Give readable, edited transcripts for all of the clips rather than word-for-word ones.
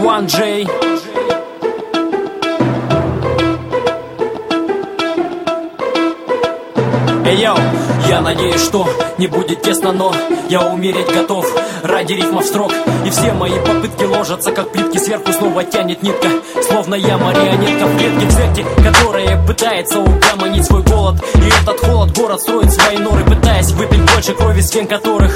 One J. Йоу, я надеюсь, что не будет тесно, но я умереть готов ради рифмов строк. И все мои попытки ложатся, как плитки, сверху снова тянет нитка, словно я марионетка в клетке в цветке, которая пытается угомонить свой голод. И этот холод город строит свои норы, пытаясь выпить больше крови, с вен которых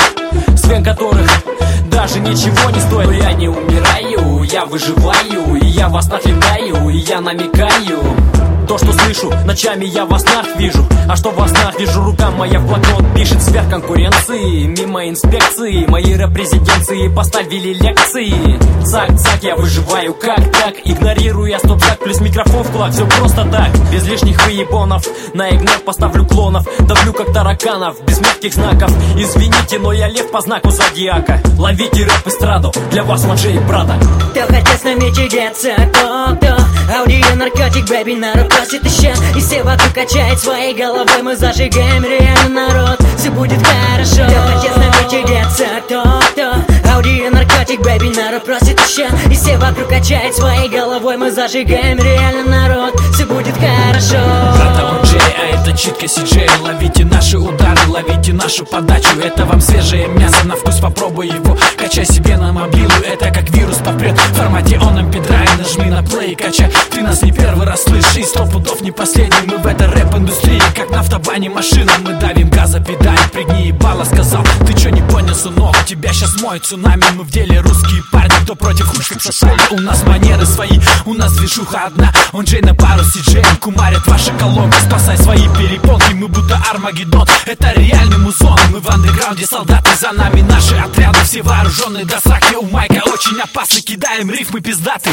даже ничего не стоит. Но я не умираю, я выживаю, и я во снах летаю, и я намекаю. То, что слышу, ночами я во снах вижу. А что во снах вижу, рука моя в блокнот пишет. Сверх конкуренции, мимо инспекции, мои рэп-резиденции поставили лекции. Цак-цак, я выживаю, как так? Игнорирую я стоп-зак, плюс микрофон в кулак. Все просто так, без лишних выебонов. На игнор поставлю клонов, давлю как тараканов, без мягких знаков. Извините, но я лев по знаку зодиака. Ловите рэп-эстраду, для вас One J, брата. Кто хотел с нами чигаться, кто? Аудио, наркотик, бэби, народ просит еще. И все вокруг качает своей головой. Мы зажигаем реально народ, все будет хорошо. Кто хотел с нами чигаться, кто? Аудио, наркотик, бэби, народ просит еще. И все вокруг качает своей головой. Мы зажигаем реально народ, все будет хорошо. Брата One J, а это читка CJ. Ловите наши удары, ловите нашу подачу. Это вам свежее мясо, на вкус попробуй его. Качай себе на мобилу, это как вирус попрет. В формате он MP3, нажми на плей и качай. Ты нас не первый раз слышишь, и 100 пудов не последний. Мы в этой рэп-индустрии, как на автобане машина. Мы давим газа, педаль, пригни ебало, сказал. Ты чё не понял, сынок, тебя щас моет цунами. Мы в деле русские парни, кто против худших сосали. У нас манеры свои, у нас движуха одна. One J на пару с CJ, кумарят ваши колонки. Спасай свои перепонки, мы будто Армагеддон. Это реальный музон, мы в андеграунде, солдаты за нами. Наши отряды все вооруженные до сраки. У майка очень опасно, кидаем рифмы пиздаты.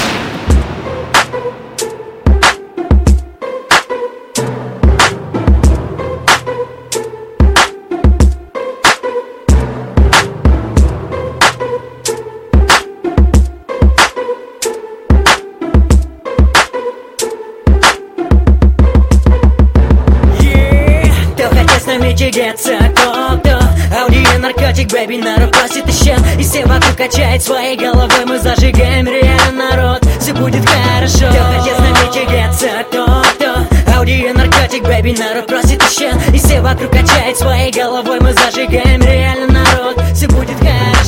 Чигаться, кто? Аудио, наркотик, бэби, народ просит еще. И все вокруг качает своей головой. Мы зажигаем реально народ, все будет хорошо. Кто хотел с нами чигаться, кто? Аудио, наркотик, бэби, народ просит еще. И все вокруг качает своей головой. Мы зажигаем реально народ, все будет хорошо.